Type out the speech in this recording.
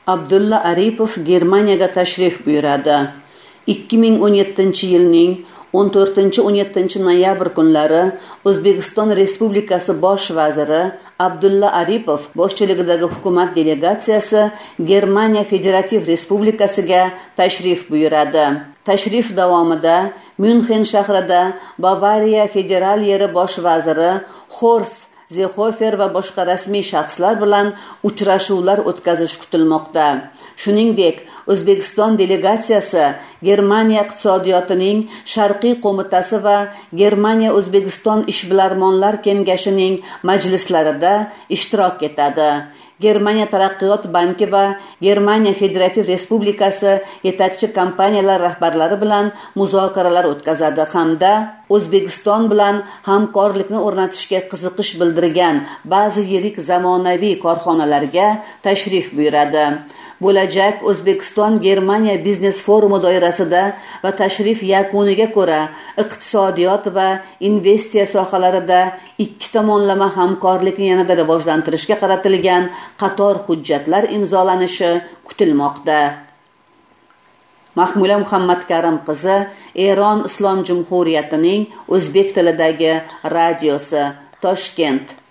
Abdulla Aripov Germaniyaga tashrif buyuradi. 2017-yilning 14-17 noyabr kunlari O'zbekiston Respublikasi bosh vaziri Abdulla Aripov boshchiligidagi hukumat delegatsiyasi Germaniya Federativ Respublikasiga tashrif buyuradi. Tashrif davomida München shahrida Bavariya federal yeri bosh vaziri Horst Seehofer va boshqa rasmiy shaxslar bilan uchrashuvlar o'tkazish kutilmoqda. Shuningdek, O'zbekiston delegatsiyasi Germaniya iqtisodiyotining Sharqiy qo'mitasi va Germaniya O'zbekiston ishbilarmonlar kengashining majlislarida ishtirok etadi. Germaniya taraqqiyot banki va Germaniya Federativ Respublikasi yetakchi kompaniyalar rahbarlari bilan muzokaralar o'tkazadi hamda O'zbekiston bilan hamkorlikni o'rnatishga qiziqish bildirgan ba'zi yirik zamonaviy korxonalarga tashrif buyuradi. Bo'lajak O'zbekiston Germaniya biznes forumi doirasida va tashrif yakuniga ko'ra iqtisodiyot va investitsiya sohalarida ikki tomonlama hamkorlikni yanada rivojlantirishga qaratilgan qator hujjatlar imzolanishi kutilmoqda. Mahmula Muhammadkarim qizi, Eron Islom Jumhuriyatining o'zbek tilidagi radiosi, Toshkent.